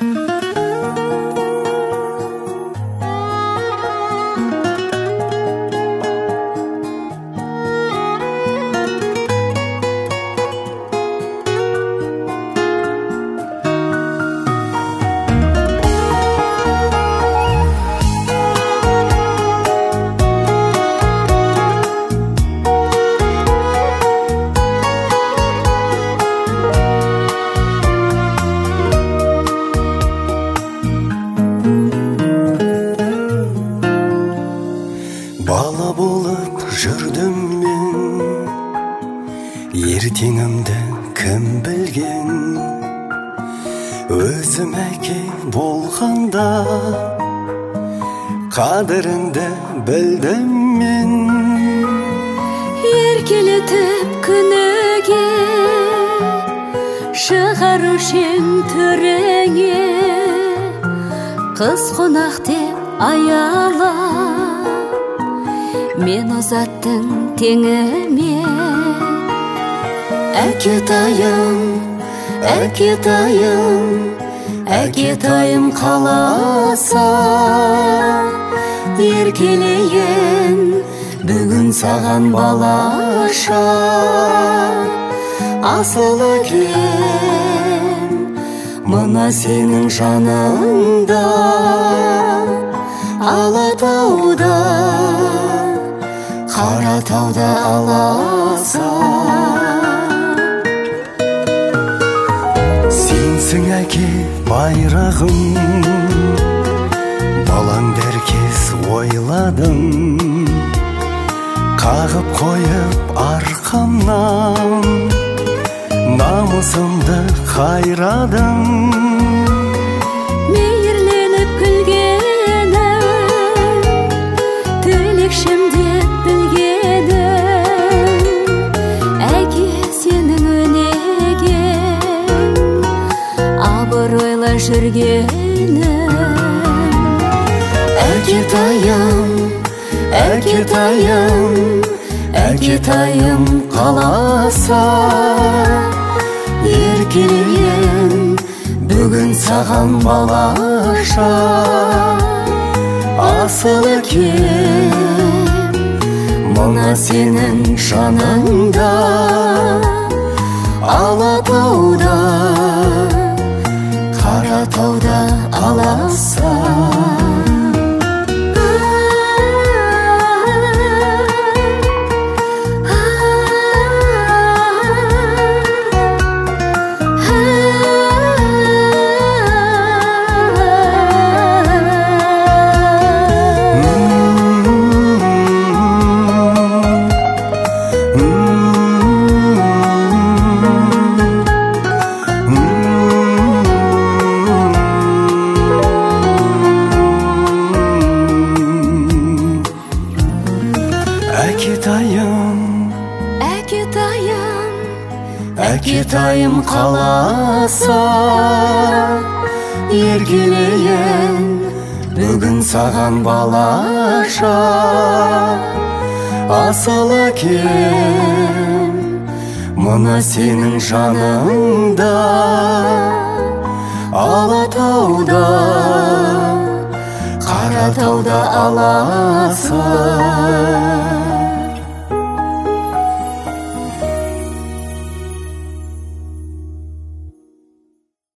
Бала болып жүрдім мен, ертеңімді кім білген. Өзім әке болғанда қадіріңді білдім мен. Еркелетіп күніге шығарушың түріңе, қыз қонақ деп аяла мен ұзаттың теңіме. Әкетайым, әкетайым, әкетайым қаласа, еркелейін бүгін саған балаша. Асыл әкем мына сенің жаныңда, Алатауда, Қаратауда аласа. Сенсің әке байрағым, балаңды әркез ойладым. Қағып қойып арқамнан намысымды қайрадым. Мейірленіп күлгенім, тілекшім деп білгенім, әке сенің өнеген, абыройлы жүргенім. Әкетайым, әкетайым, әкетайым қаласа, еркелейін бүгін саған балаша. Асыл әкем мына сенің жаныңда, Алатауда, Қаратауда аласа. Әкетайым, әкетайым, әкетайым қаласа, еркелейін бүгін саған балаша. Асыл әкем мына сенің жаныңда, Алатауда, Қаратауда аласа.